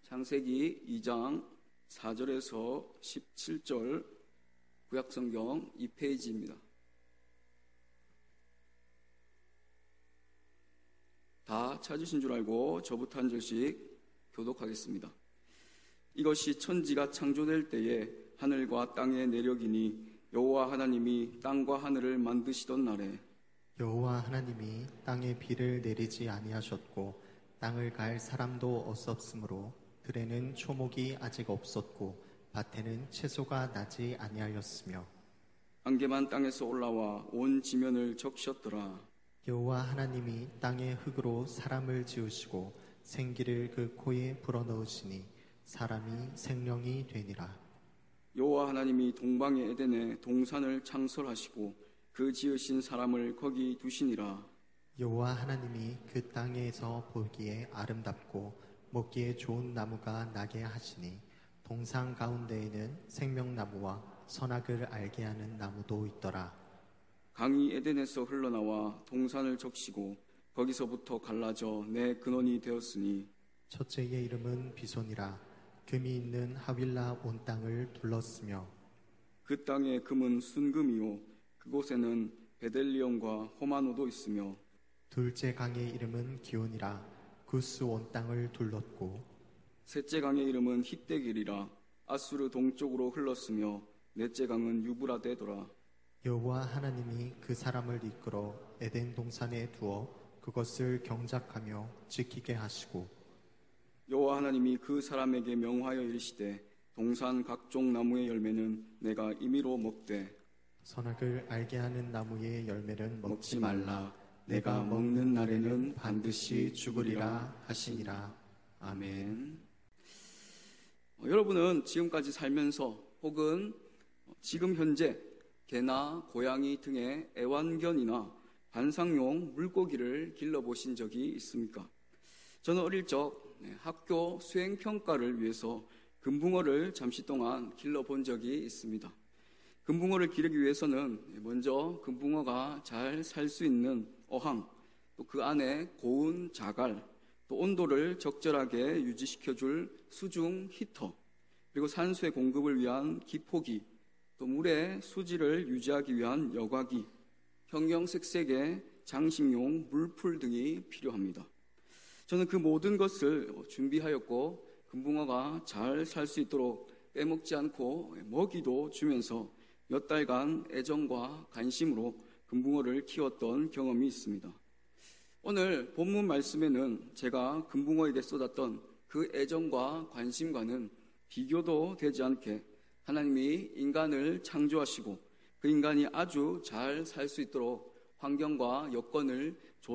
창세기 2장 4절에서 17절 구약성경 2페이지입니다. 다 찾으신 줄 알고 저부터 한 절씩 교독하겠습니다. 이것이 천지가 창조될 때에 하늘과 땅의 내력이니 여호와 하나님이 땅과 하늘을 만드시던 날에 여호와 하나님이 땅에 비를 내리지 아니하셨고 땅을 갈 사람도 없었으므로 들에는 초목이 아직 없었고 밭에는 채소가 나지 아니하였으며 안개만 땅에서 올라와 온 지면을 적셨더라. 여호와 하나님이 땅의 흙으로 사람을 지으시고 생기를 그 코에 불어넣으시니 사람이 생명이 되니라. 여호와 하나님이 동방의 에덴에 동산을 창설하시고 그 지으신 사람을 거기 두시니라. 여호와 하나님이 그 땅에서 보기에 아름답고 먹기에 좋은 나무가 나게 하시니 동산 가운데에는 생명나무와 선악을 알게 하는 나무도 있더라. 강이 에덴에서 흘러나와 동산을 적시고 거기서부터 갈라져 내 근원이 되었으니 첫째의 이름은 비손이라. 금이 있는 하윌라 온 땅을 둘렀으며 그 땅의 금은 순금이요 그곳에는 베델리엄과 호마노도 있으며 둘째 강의 이름은 기온이라. 구스 온 땅을 둘렀고 셋째 강의 이름은 힛데길이라. 아수르 동쪽으로 흘렀으며 넷째 강은 유브라데더라. 여호와 하나님이 그 사람을 이끌어 에덴 동산에 두어 그것을 경작하며 지키게 하시고 여호와 하나님이 그 사람에게 명하여 이르시되 동산 각종 나무의 열매는 내가 임의로 먹되 선악을 알게 하는 나무의 열매는 먹지 말라. 내가 먹는 날에는 반드시 죽으리라 하시니라. 아멘. 여러분은 지금까지 살면서 혹은 지금 현재 개나 고양이 등의 애완견이나 관상용 물고기를 길러보신 적이 있습니까? 저는 어릴 적 학교 수행평가를 위해서 금붕어를 잠시 동안 길러본 적이 있습니다. 금붕어를 기르기 위해서는 먼저 금붕어가 잘 살 수 있는 어항, 또 그 안에 고운 자갈, 또 온도를 적절하게 유지시켜줄 수중 히터, 그리고 산소의 공급을 위한 기포기, 또 물의 수질을 유지하기 위한 여과기, 형형색색의 장식용 물풀 등이 필요합니다. 저는 그 모든 것을 준비하였고 금붕어가 잘 살 수 있도록 빼먹지 않고 먹이도 주면서 몇 달간 애정과 관심으로 금붕어를 키웠던 경험이 있습니다. 오늘 본문 말씀에는 제가 금붕어에게 쏟았던 그 애정과 관심과는 비교도 되지 않게 하나님이 인간을 창조하시고 그 인간이 아주 잘 살 수 있도록 환경과 여건을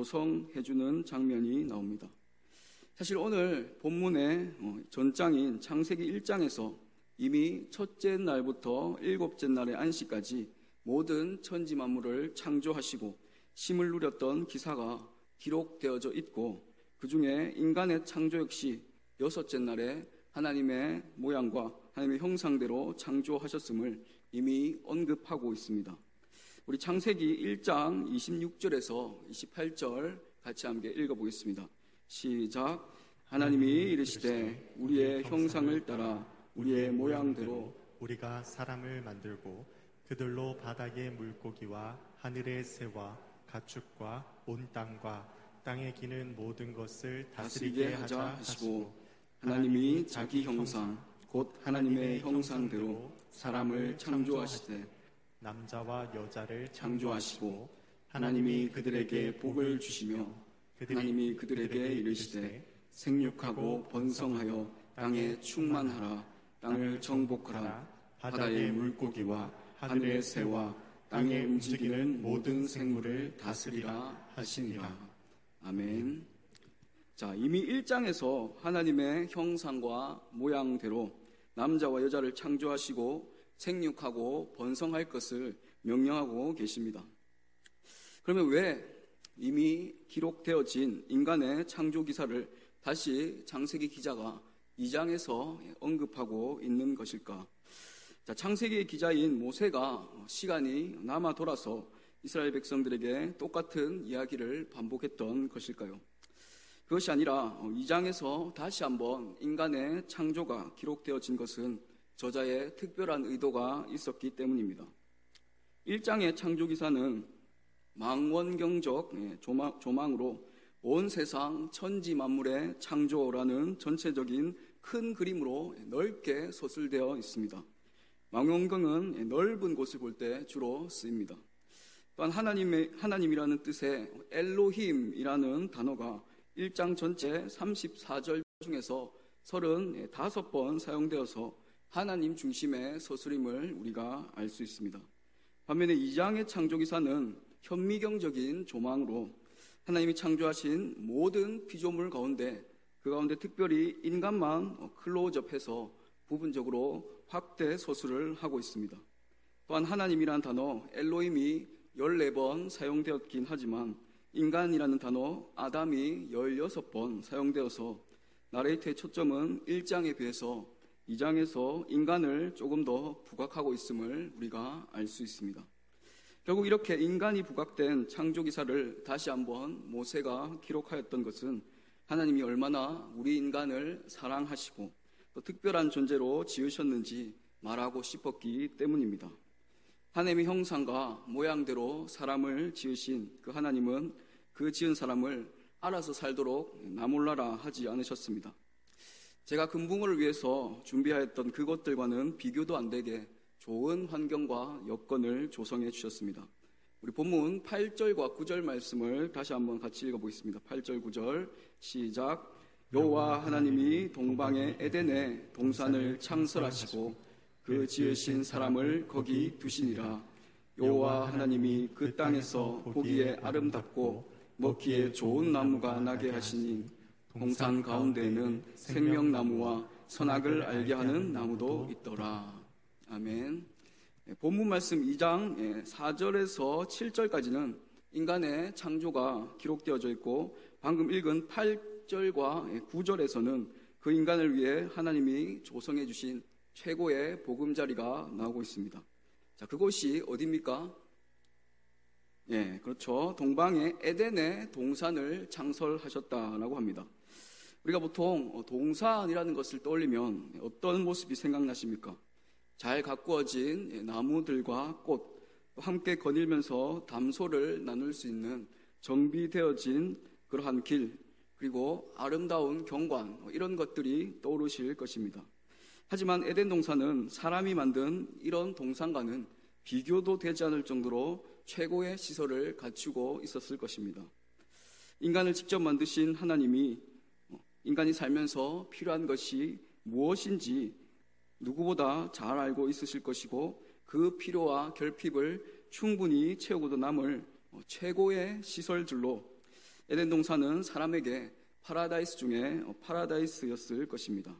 조성해주는 장면이 나옵니다. 사실 오늘 본문의 전장인 창세기 1장에서 이미 첫째 날부터 일곱째 날의 안식까지 모든 천지 만물을 창조하시고 심을 누렸던 기사가 기록되어져 있고 그 중에 인간의 창조 역시 여섯째 날에 하나님의 모양과 하나님의 형상대로 창조하셨음을 이미 언급하고 있습니다. 우리 창세기 1장 26절에서 28절 같이 함께 읽어보겠습니다. 시작. 하나님이 이르시되 우리의 형상을 따라 우리의 모양대로 우리가 사람을 만들고 그들로 바닥의 물고기와 하늘의 새와 가축과 온 땅과 땅에 기는 모든 것을 다스리게 하자 하시고 하나님이 자기 형상 곧 하나님의 형상대로 사람을 창조하시되 남자와 여자를 창조하시고 하나님이 그들에게 복을 주시며 하나님이 그들에게 이르시되 생육하고 번성하여 땅에 충만하라. 땅을 정복하라. 바다의 물고기와 하늘의 새와 땅에 움직이는 모든 생물을 다스리라 하시니라. 아멘. 자, 이미 1장에서 하나님의 형상과 모양대로 남자와 여자를 창조하시고 생육하고 번성할 것을 명령하고 계십니다. 그러면 왜 이미 기록되어진 인간의 창조 기사를 다시 창세기 기자가 2장에서 언급하고 있는 것일까? 자, 창세기의 기자인 모세가 시간이 남아 돌아서 이스라엘 백성들에게 똑같은 이야기를 반복했던 것일까요? 그것이 아니라 2장에서 다시 한번 인간의 창조가 기록되어진 것은 저자의 특별한 의도가 있었기 때문입니다. 1장의 창조기사는 망원경적 조망으로 온 세상 천지 만물의 창조라는 전체적인 큰 그림으로 넓게 서술되어 있습니다. 망원경은 넓은 곳을 볼 때 주로 쓰입니다. 또한 하나님이라는 뜻의 엘로힘이라는 단어가 1장 전체 34절 중에서 35번 사용되어서 하나님 중심의 서술임을 우리가 알 수 있습니다. 반면에 2장의 창조기사는 현미경적인 조망으로 하나님이 창조하신 모든 피조물 가운데 그 가운데 특별히 인간만 클로즈업해서 부분적으로 확대 서술을 하고 있습니다. 또한 하나님이라는 단어 엘로힘이 14번 사용되었긴 하지만 인간이라는 단어 아담이 16번 사용되어서 나레이트의 초점은 1장에 비해서 2장에서 인간을 조금 더 부각하고 있음을 우리가 알 수 있습니다. 결국 이렇게 인간이 부각된 창조기사를 다시 한번 모세가 기록하였던 것은 하나님이 얼마나 우리 인간을 사랑하시고 또 특별한 존재로 지으셨는지 말하고 싶었기 때문입니다. 하나님의 형상과 모양대로 사람을 지으신 그 하나님은 그 지은 사람을 알아서 살도록 나몰라라 하지 않으셨습니다. 제가 금붕어를 위해서 준비하였던 그것들과는 비교도 안 되게 좋은 환경과 여건을 조성해 주셨습니다. 우리 본문 8절과 9절 말씀을 다시 한번 같이 읽어보겠습니다. 8절 9절 시작. 여호와 하나님이 동방의 에덴에 동산을 창설하시고 그 지으신 사람을 거기 두시니라. 여호와 하나님이 그 땅에서 보기에 아름답고 먹기에 좋은 나무가 나게 하시니 동산 가운데에는 생명나무와 선악을 알게 하는 나무도 있더라. 아멘. 본문 말씀 2장 4절에서 7절까지는 인간의 창조가 기록되어져 있고 방금 읽은 8절과 9절에서는 그 인간을 위해 하나님이 조성해 주신 최고의 보금자리가 나오고 있습니다. 자, 그곳이 어디입니까? 예, 그렇죠. 동방의 에덴의 동산을 창설하셨다라고 합니다. 우리가 보통 동산이라는 것을 떠올리면 어떤 모습이 생각나십니까? 잘 가꾸어진 나무들과 꽃, 함께 거닐면서 담소를 나눌 수 있는 정비되어진 그러한 길, 그리고 아름다운 경관, 이런 것들이 떠오르실 것입니다. 하지만 에덴 동산은 사람이 만든 이런 동산과는 비교도 되지 않을 정도로 최고의 시설을 갖추고 있었을 것입니다. 인간을 직접 만드신 하나님이 인간이 살면서 필요한 것이 무엇인지 누구보다 잘 알고 있으실 것이고 그 필요와 결핍을 충분히 채우고도 남을 최고의 시설들로 에덴 동산은 사람에게 파라다이스 중에 파라다이스였을 것입니다.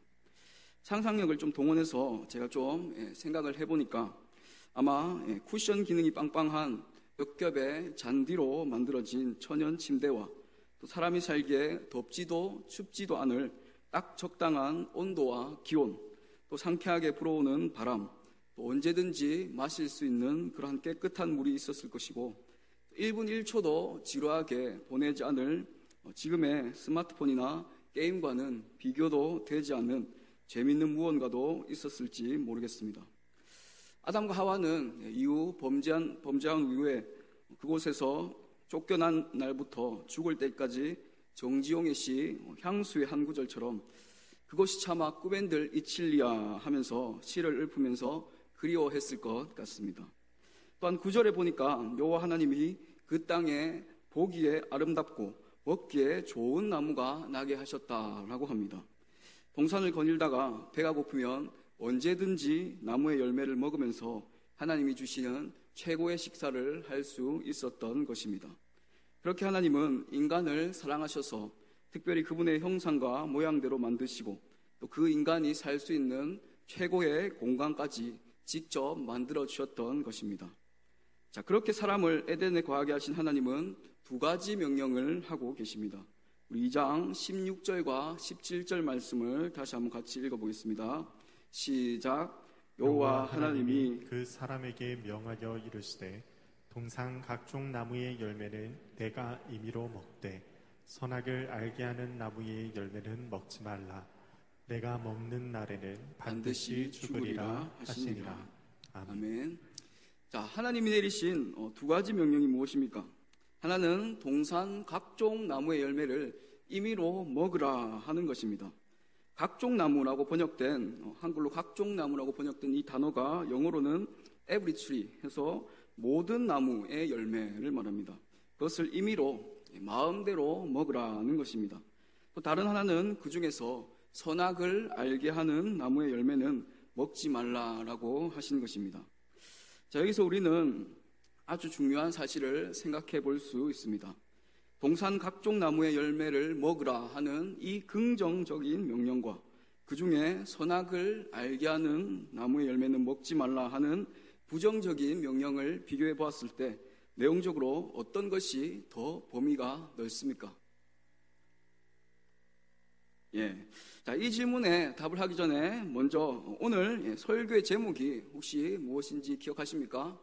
상상력을 좀 동원해서 제가 좀 생각을 해보니까 아마 쿠션 기능이 빵빵한 몇 겹의 잔디로 만들어진 천연 침대와 또 사람이 살기에 덥지도 춥지도 않을 딱 적당한 온도와 기온, 또 상쾌하게 불어오는 바람, 또 언제든지 마실 수 있는 그러한 깨끗한 물이 있었을 것이고 1분 1초도 지루하게 보내지 않을 지금의 스마트폰이나 게임과는 비교도 되지 않는 재밌는 무언가도 있었을지 모르겠습니다. 아담과 하와는 이후 범죄한 이후에 그곳에서 쫓겨난 날부터 죽을 때까지 정지용의 시 향수의 한 구절처럼 그것이 차마 꾸벤들 이칠리야 하면서 시를 읊으면서 그리워했을 것 같습니다. 또한 9절에 보니까 여호와 하나님이 그 땅에 보기에 아름답고 먹기에 좋은 나무가 나게 하셨다라고 합니다. 동산을 거닐다가 배가 고프면 언제든지 나무의 열매를 먹으면서 하나님이 주시는 최고의 식사를 할 수 있었던 것입니다. 그렇게 하나님은 인간을 사랑하셔서 특별히 그분의 형상과 모양대로 만드시고 또 그 인간이 살 수 있는 최고의 공간까지 직접 만들어 주셨던 것입니다. 자, 그렇게 사람을 에덴에 거하게 하신 하나님은 두 가지 명령을 하고 계십니다. 우리 2장 16절과 17절 말씀을 다시 한번 같이 읽어보겠습니다. 시작. 여호와 하나님이 그 사람에게 명하여 이르시되 동산 각종 나무의 열매는 내가 임의로 먹되 선악을 알게 하는 나무의 열매는 먹지 말라. 내가 먹는 날에는 반드시 죽으리라 하시니라. 아멘. 아멘. 자, 하나님이 내리신 두 가지 명령이 무엇입니까? 하나는 동산 각종 나무의 열매를 임의로 먹으라 하는 것입니다. 각종 나무라고 번역된, 한글로 각종 나무라고 번역된 이 단어가 영어로는 every tree 해서 모든 나무의 열매를 말합니다. 그것을 임의로, 마음대로 먹으라는 것입니다. 또 다른 하나는 그 중에서 선악을 알게 하는 나무의 열매는 먹지 말라라고 하신 것입니다. 자, 여기서 우리는 아주 중요한 사실을 생각해 볼 수 있습니다. 동산 각종 나무의 열매를 먹으라 하는 이 긍정적인 명령과 그 중에 선악을 알게 하는 나무의 열매는 먹지 말라 하는 부정적인 명령을 비교해 보았을 때 내용적으로 어떤 것이 더 범위가 넓습니까? 자, 이 질문에 답을 하기 전에 먼저 오늘 설교의 제목이 혹시 무엇인지 기억하십니까?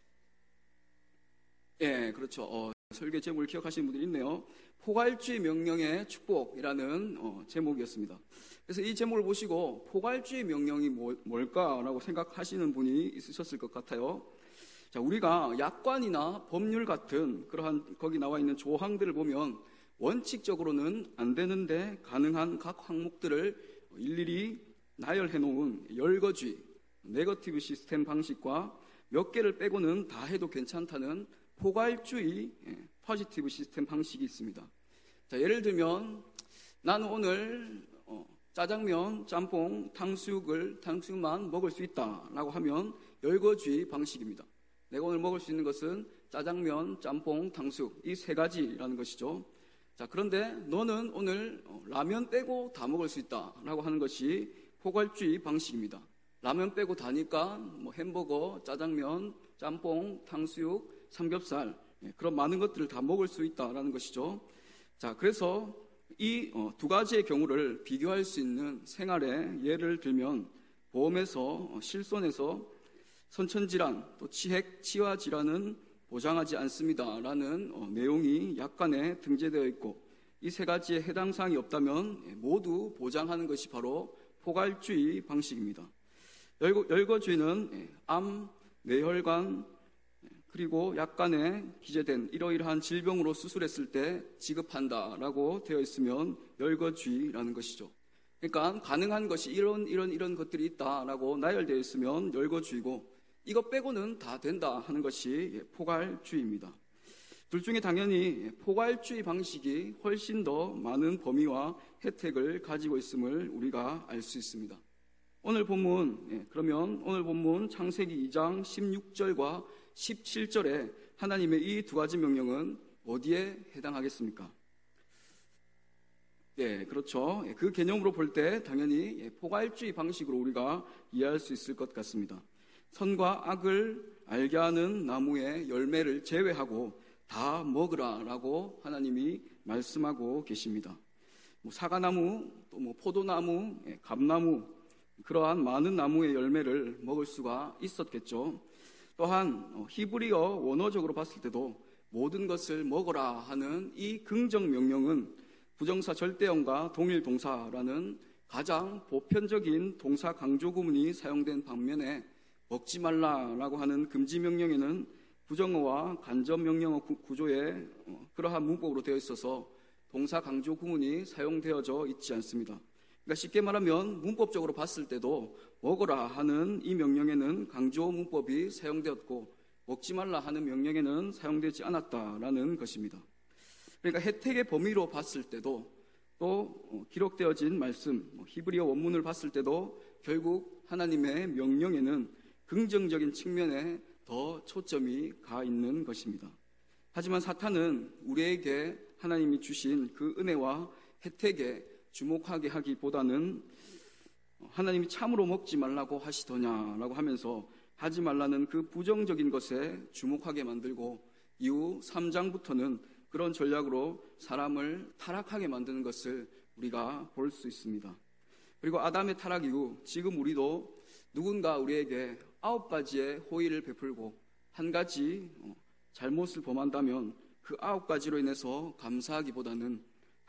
그렇죠. 설교의 제목을 기억하시는 분들이 있네요. 포괄주의 명령의 축복이라는 제목이었습니다. 그래서 이 제목을 보시고 포괄주의 명령이 뭘까라고 생각하시는 분이 있으셨을 것 같아요. 자, 우리가 약관이나 법률 같은 그러한 거기 나와 있는 조항들을 보면 원칙적으로는 안 되는데 가능한 각 항목들을 일일이 나열해 놓은 열거주의, 네거티브 시스템 방식과 몇 개를 빼고는 다 해도 괜찮다는 포괄주의, 포지티브 시스템 방식이 있습니다. 자, 예를 들면 나는 오늘 짜장면, 짬뽕, 탕수육만 먹을 수 있다라고 하면 열거주의 방식입니다. 내가 오늘 먹을 수 있는 것은 짜장면, 짬뽕, 탕수육 이 세 가지라는 것이죠. 자, 그런데 너는 오늘 라면 빼고 다 먹을 수 있다라고 하는 것이 포괄주의 방식입니다. 라면 빼고 다니까 햄버거, 짜장면, 짬뽕, 탕수육, 삼겹살 그런 많은 것들을 다 먹을 수 있다라는 것이죠. 자, 그래서 이 두 가지의 경우를 비교할 수 있는 생활의 예를 들면 보험에서 실손에서 선천질환 또 치화질환은 보장하지 않습니다라는 내용이 약관에 등재되어 있고 이 세 가지의 해당 사항이 없다면 모두 보장하는 것이 바로 포괄주의 방식입니다. 열거주의는 암, 뇌혈관 그리고 약관에 기재된 이러이러한 질병으로 수술했을 때 지급한다라고 되어 있으면 열거주의라는 것이죠. 그러니까 가능한 것이 이런 것들이 있다라고 나열되어 있으면 열거주의고 이것 빼고는 다 된다 하는 것이 포괄주의입니다. 둘 중에 당연히 포괄주의 방식이 훨씬 더 많은 범위와 혜택을 가지고 있음을 우리가 알 수 있습니다. 오늘 본문 창세기 2장 16절과 17절에 하나님의 이 두 가지 명령은 어디에 해당하겠습니까? 그렇죠. 그 개념으로 볼 때 당연히 포괄주의 방식으로 우리가 이해할 수 있을 것 같습니다. 선과 악을 알게 하는 나무의 열매를 제외하고 다 먹으라라고 하나님이 말씀하고 계십니다. 사과나무, 또 포도나무, 감나무 그러한 많은 나무의 열매를 먹을 수가 있었겠죠. 또한 히브리어 원어적으로 봤을 때도 모든 것을 먹어라 하는 이 긍정 명령은 부정사 절대형과 동일 동사라는 가장 보편적인 동사 강조 구문이 사용된 반면에 먹지 말라라고 하는 금지 명령에는 부정어와 간접 명령어 구조의 그러한 문법으로 되어 있어서 동사 강조 구문이 사용되어져 있지 않습니다. 그러니까 쉽게 말하면 문법적으로 봤을 때도 먹어라 하는 이 명령에는 강조 문법이 사용되었고 먹지 말라 하는 명령에는 사용되지 않았다라는 것입니다. 그러니까 혜택의 범위로 봤을 때도 또 기록되어진 말씀 히브리어 원문을 봤을 때도 결국 하나님의 명령에는 긍정적인 측면에 더 초점이 가 있는 것입니다. 하지만 사탄은 우리에게 하나님이 주신 그 은혜와 혜택에 주목하게 하기보다는 하나님이 참으로 먹지 말라고 하시더냐라고 하면서 하지 말라는 그 부정적인 것에 주목하게 만들고 이후 3장부터는 그런 전략으로 사람을 타락하게 만드는 것을 우리가 볼 수 있습니다. 그리고 아담의 타락 이후 지금 우리도 누군가 우리에게 9가지의 호의를 베풀고 한 가지 잘못을 범한다면 그 9가지로 인해서 감사하기보다는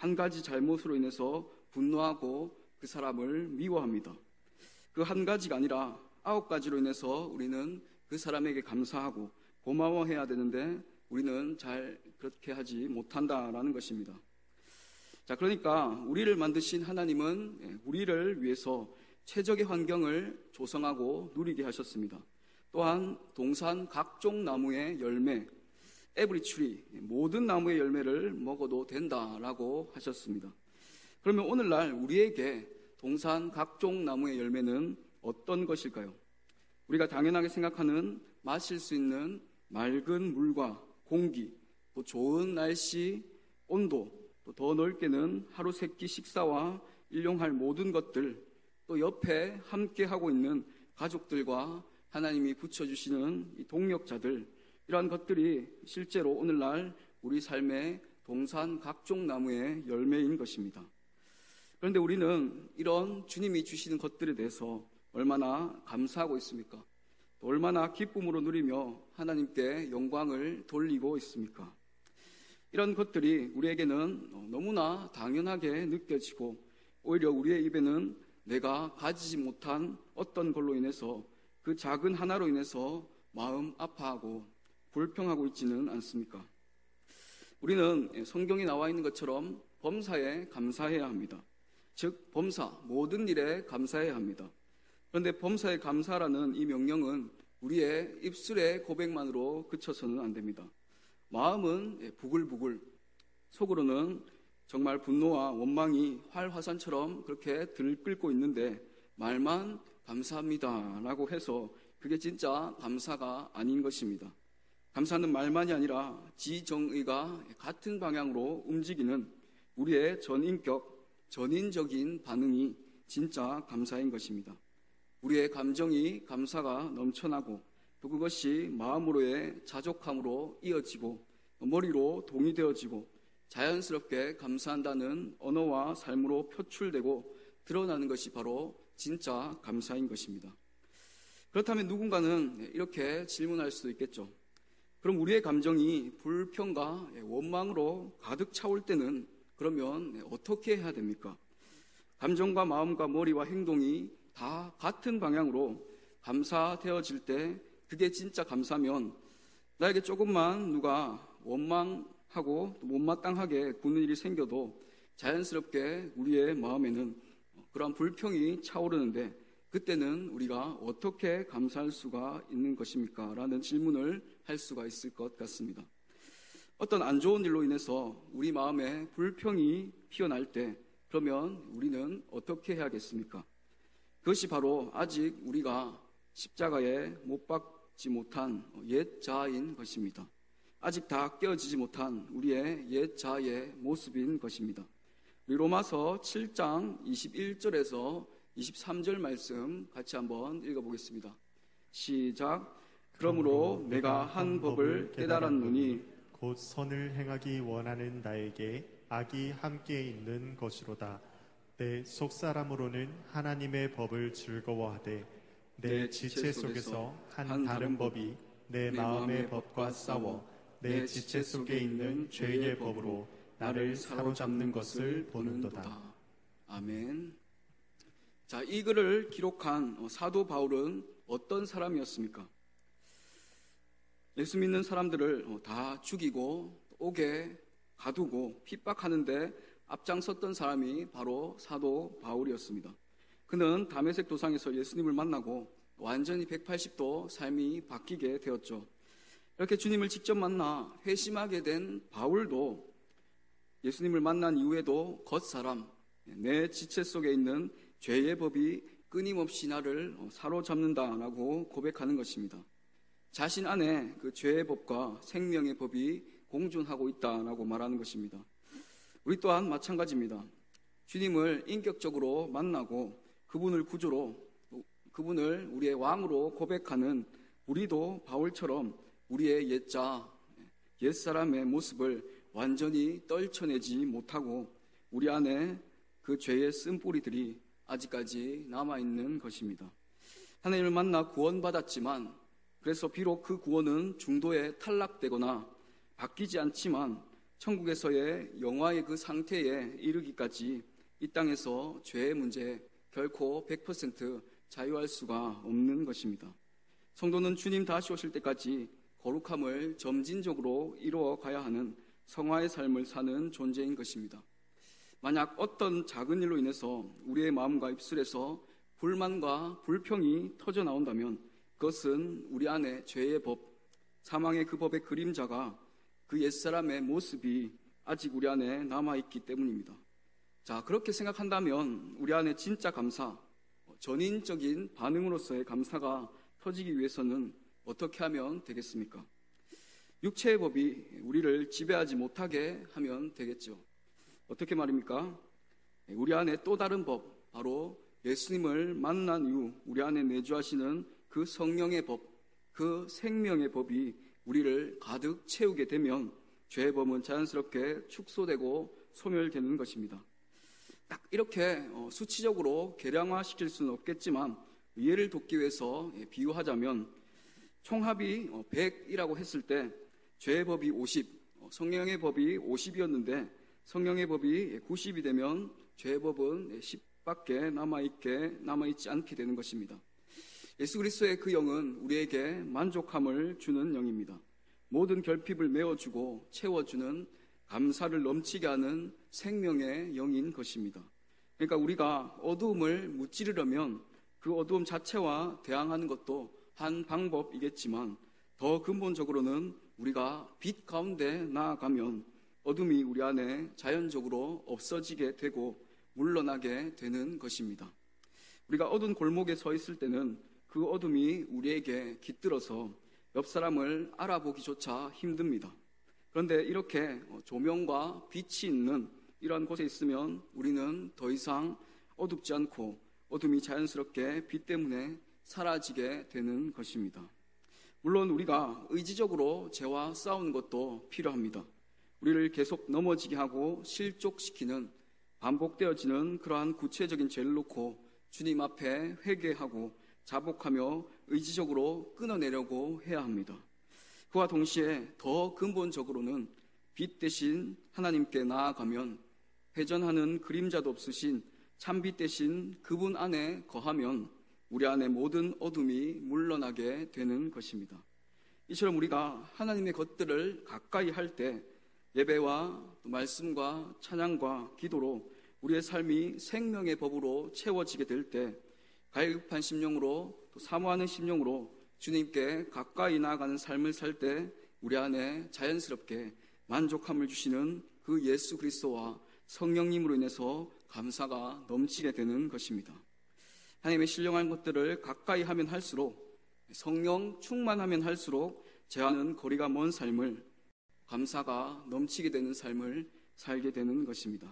한 가지 잘못으로 인해서 분노하고 그 사람을 미워합니다. 그 한 가지가 아니라 9가지로 인해서 우리는 그 사람에게 감사하고 고마워해야 되는데 우리는 잘 그렇게 하지 못한다라는 것입니다. 자, 그러니까 우리를 만드신 하나님은 우리를 위해서 최적의 환경을 조성하고 누리게 하셨습니다. 또한 동산 각종 나무의 열매, every tree, 모든 나무의 열매를 먹어도 된다라고 하셨습니다. 그러면 오늘날 우리에게 동산 각종 나무의 열매는 어떤 것일까요? 우리가 당연하게 생각하는 마실 수 있는 맑은 물과 공기, 또 좋은 날씨, 온도, 또 더 넓게는 하루 세끼 식사와 일용할 모든 것들, 또 옆에 함께 하고 있는 가족들과 하나님이 붙여주시는 이 동력자들, 이러한 것들이 실제로 오늘날 우리 삶의 동산 각종 나무의 열매인 것입니다. 그런데 우리는 이런 주님이 주시는 것들에 대해서 얼마나 감사하고 있습니까? 또 얼마나 기쁨으로 누리며 하나님께 영광을 돌리고 있습니까? 이런 것들이 우리에게는 너무나 당연하게 느껴지고 오히려 우리의 입에는 내가 가지지 못한 어떤 걸로 인해서 그 작은 하나로 인해서 마음 아파하고 불평하고 있지는 않습니까? 우리는 성경에 나와 있는 것처럼 범사에 감사해야 합니다. 즉 범사, 모든 일에 감사해야 합니다. 그런데 범사에 감사라는 이 명령은 우리의 입술의 고백만으로 그쳐서는 안 됩니다. 마음은 부글부글, 속으로는 정말 분노와 원망이 활화산처럼 그렇게 들끓고 있는데 말만 감사합니다 라고 해서 그게 진짜 감사가 아닌 것입니다. 감사는 말만이 아니라 지정의가 같은 방향으로 움직이는 우리의 전인격, 전인적인 반응이 진짜 감사인 것입니다. 우리의 감정이 감사가 넘쳐나고 또 그것이 마음으로의 자족함으로 이어지고 머리로 동의되어지고 자연스럽게 감사한다는 언어와 삶으로 표출되고 드러나는 것이 바로 진짜 감사인 것입니다. 그렇다면 누군가는 이렇게 질문할 수도 있겠죠. 그럼 우리의 감정이 불평과 원망으로 가득 차올 때는 그러면 어떻게 해야 됩니까? 감정과 마음과 머리와 행동이 다 같은 방향으로 감사되어질 때 그게 진짜 감사면 나에게 조금만 누가 원망하고 못마땅하게 구는 일이 생겨도 자연스럽게 우리의 마음에는 그러한 불평이 차오르는데 그때는 우리가 어떻게 감사할 수가 있는 것입니까? 라는 질문을 할 수가 있을 것 같습니다. 어떤 안 좋은 일로 인해서 우리 마음에 불평이 피어날 때 그러면 우리는 어떻게 해야겠습니까? 그것이 바로 아직 우리가 십자가에 못 박지 못한 옛 자아인 것입니다. 아직 다 깨어지지 못한 우리의 옛 자아의 모습인 것입니다. 우리 로마서 7장 21절에서 23절 말씀 같이 한번 읽어보겠습니다. 시작. 그러므로 내가 한 법을 깨달았노니 곧 선을 행하기 원하는 나에게 악이 함께 있는 것이로다. 내 속사람으로는 하나님의 법을 즐거워하되 내 지체 속에서 한 다른 법이 내 마음의 법과 싸워 내 지체 속에 있는 죄의 법으로 나를 사로잡는 것을 보는도다. 아멘. 자, 이 글을 기록한 사도 바울은 어떤 사람이었습니까? 예수 믿는 사람들을 다 죽이고 옥에 가두고 핍박하는데 앞장섰던 사람이 바로 사도 바울이었습니다. 그는 다메섹 도상에서 예수님을 만나고 완전히 180도 삶이 바뀌게 되었죠. 이렇게 주님을 직접 만나 회심하게 된 바울도 예수님을 만난 이후에도 겉사람, 내 지체 속에 있는 죄의 법이 끊임없이 나를 사로잡는다라고 고백하는 것입니다. 자신 안에 그 죄의 법과 생명의 법이 공존하고 있다라고 말하는 것입니다. 우리 또한 마찬가지입니다. 주님을 인격적으로 만나고 그분을 구주로, 그분을 우리의 왕으로 고백하는 우리도 바울처럼 우리의 옛자, 옛사람의 모습을 완전히 떨쳐내지 못하고 우리 안에 그 죄의 쓴뿌리들이 아직까지 남아있는 것입니다. 하나님을 만나 구원받았지만 그래서 비록 그 구원은 중도에 탈락되거나 바뀌지 않지만 천국에서의 영화의 그 상태에 이르기까지 이 땅에서 죄의 문제 결코 100% 자유할 수가 없는 것입니다. 성도는 주님 다시 오실 때까지 거룩함을 점진적으로 이루어 가야 하는 성화의 삶을 사는 존재인 것입니다. 만약 어떤 작은 일로 인해서 우리의 마음과 입술에서 불만과 불평이 터져 나온다면 그것은 우리 안에 죄의 법, 사망의 그 법의 그림자가 그 옛사람의 모습이 아직 우리 안에 남아있기 때문입니다. 자, 그렇게 생각한다면 우리 안에 진짜 감사, 전인적인 반응으로서의 감사가 터지기 위해서는 어떻게 하면 되겠습니까? 육체의 법이 우리를 지배하지 못하게 하면 되겠죠. 어떻게 말입니까? 우리 안에 또 다른 법, 바로 예수님을 만난 이후 우리 안에 내주하시는 그 성령의 법, 그 생명의 법이 우리를 가득 채우게 되면 죄의 법은 자연스럽게 축소되고 소멸되는 것입니다. 딱 이렇게 수치적으로 계량화시킬 수는 없겠지만 이해를 돕기 위해서 비유하자면 총합이 100이라고 했을 때 죄의 법이 50, 성령의 법이 50이었는데 성령의 법이 90이 되면 죄의 법은 10밖에 남아있지 않게 되는 것입니다. 예수 그리스도의 그 영은 우리에게 만족함을 주는 영입니다. 모든 결핍을 메워주고 채워주는 감사를 넘치게 하는 생명의 영인 것입니다. 그러니까 우리가 어두움을 무찌르려면 그 어두움 자체와 대항하는 것도 한 방법이겠지만 더 근본적으로는 우리가 빛 가운데 나아가면 어둠이 우리 안에 자연적으로 없어지게 되고 물러나게 되는 것입니다. 우리가 어두운 골목에 서 있을 때는 그 어둠이 우리에게 깃들어서 옆 사람을 알아보기조차 힘듭니다. 그런데 이렇게 조명과 빛이 있는 이러한 곳에 있으면 우리는 더 이상 어둡지 않고 어둠이 자연스럽게 빛 때문에 사라지게 되는 것입니다. 물론 우리가 의지적으로 죄와 싸우는 것도 필요합니다. 우리를 계속 넘어지게 하고 실족시키는 반복되어지는 그러한 구체적인 죄를 놓고 주님 앞에 회개하고 자복하며 의지적으로 끊어내려고 해야 합니다. 그와 동시에 더 근본적으로는 빛 대신 하나님께 나아가면 회전하는 그림자도 없으신 참빛 대신 그분 안에 거하면 우리 안에 모든 어둠이 물러나게 되는 것입니다. 이처럼 우리가 하나님의 것들을 가까이 할 때 예배와 말씀과 찬양과 기도로 우리의 삶이 생명의 법으로 채워지게 될 때 갈급한 심령으로 또 사모하는 심령으로 주님께 가까이 나아가는 삶을 살 때 우리 안에 자연스럽게 만족함을 주시는 그 예수 그리스도와 성령님으로 인해서 감사가 넘치게 되는 것입니다. 하나님의 신령한 것들을 가까이 하면 할수록 성령 충만하면 할수록 죄와는 거리가 먼 삶을 감사가 넘치게 되는 삶을 살게 되는 것입니다.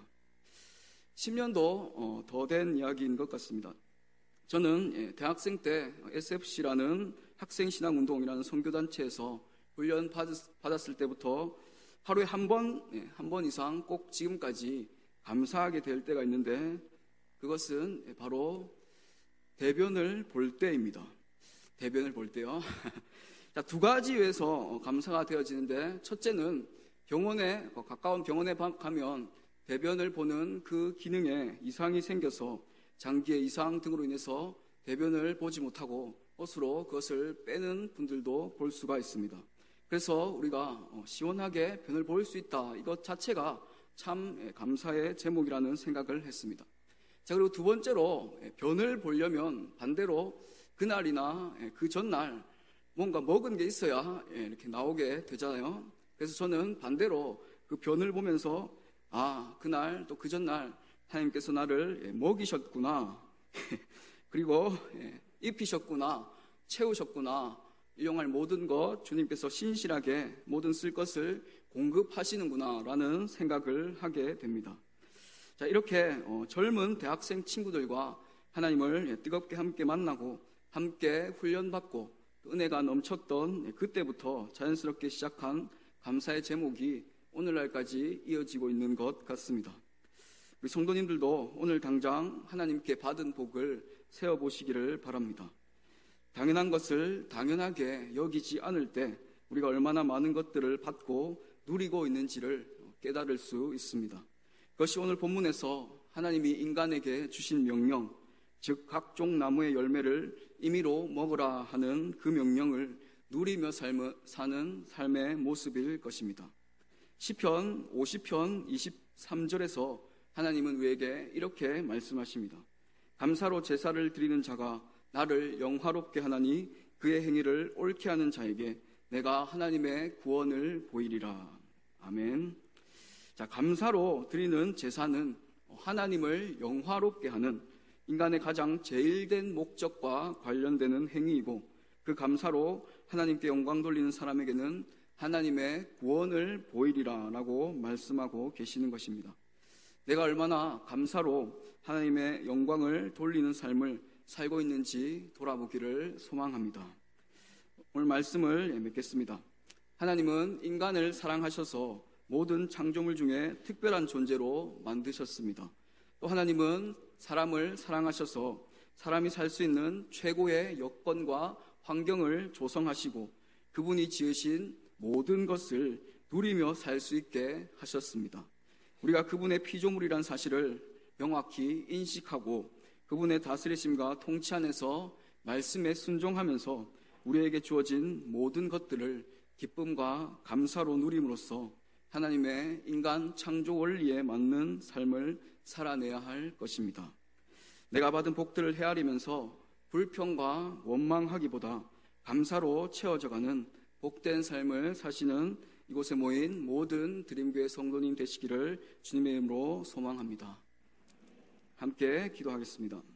10년도 더 된 이야기인 것 같습니다. 저는 대학생 때 SFC라는 학생신앙운동이라는 선교단체에서 훈련 받았을 때부터 하루에 한 번 이상 꼭 지금까지 감사하게 될 때가 있는데 그것은 바로 대변을 볼 때입니다. 대변을 볼 때요. 자, 두 가지 위해서 감사가 되어지는데 첫째는 가까운 병원에 가면 대변을 보는 그 기능에 이상이 생겨서 장기의 이상 등으로 인해서 대변을 보지 못하고 스스로 그것을 빼는 분들도 볼 수가 있습니다. 그래서 우리가 시원하게 변을 볼 수 있다. 이것 자체가 참 감사의 제목이라는 생각을 했습니다. 자, 그리고 두 번째로 변을 보려면 반대로 그날이나 그 전날 뭔가 먹은 게 있어야 이렇게 나오게 되잖아요. 그래서 저는 반대로 그 변을 보면서 그날 또 그 전날 하나님께서 나를 먹이셨구나 그리고 입히셨구나 채우셨구나 일용할 모든 것 주님께서 신실하게 모든 쓸 것을 공급하시는구나 라는 생각을 하게 됩니다. 자, 이렇게 젊은 대학생 친구들과 하나님을 뜨겁게 함께 만나고 함께 훈련받고 은혜가 넘쳤던 그때부터 자연스럽게 시작한 감사의 제목이 오늘날까지 이어지고 있는 것 같습니다. 우리 성도님들도 오늘 당장 하나님께 받은 복을 세어보시기를 바랍니다. 당연한 것을 당연하게 여기지 않을 때 우리가 얼마나 많은 것들을 받고 누리고 있는지를 깨달을 수 있습니다. 그것이 오늘 본문에서 하나님이 인간에게 주신 명령, 즉 각종 나무의 열매를 임의로 먹으라 하는 그 명령을 누리며 사는 삶의 모습일 것입니다. 시편 50편 23절에서 하나님은 우리에게 이렇게 말씀하십니다. 감사로 제사를 드리는 자가 나를 영화롭게 하나니 그의 행위를 옳게 하는 자에게 내가 하나님의 구원을 보이리라. 아멘. 자, 감사로 드리는 제사는 하나님을 영화롭게 하는 인간의 가장 제일된 목적과 관련되는 행위이고, 그 감사로 하나님께 영광 돌리는 사람에게는 하나님의 구원을 보이리라 라고 말씀하고 계시는 것입니다. 내가 얼마나 감사로 하나님의 영광을 돌리는 삶을 살고 있는지 돌아보기를 소망합니다. 오늘 말씀을 맺겠습니다. 하나님은 인간을 사랑하셔서 모든 창조물 중에 특별한 존재로 만드셨습니다. 또 하나님은 사람을 사랑하셔서 사람이 살 수 있는 최고의 여건과 환경을 조성하시고 그분이 지으신 모든 것을 누리며 살 수 있게 하셨습니다. 우리가 그분의 피조물이란 사실을 명확히 인식하고 그분의 다스리심과 통치 안에서 말씀에 순종하면서 우리에게 주어진 모든 것들을 기쁨과 감사로 누림으로써 하나님의 인간 창조 원리에 맞는 삶을 살아내야 할 것입니다. 내가 받은 복들을 헤아리면서 불평과 원망하기보다 감사로 채워져가는 복된 삶을 사시는 이곳에 모인 모든 드림교회 성도님 되시기를 주님의 이름으로 소망합니다. 함께 기도하겠습니다.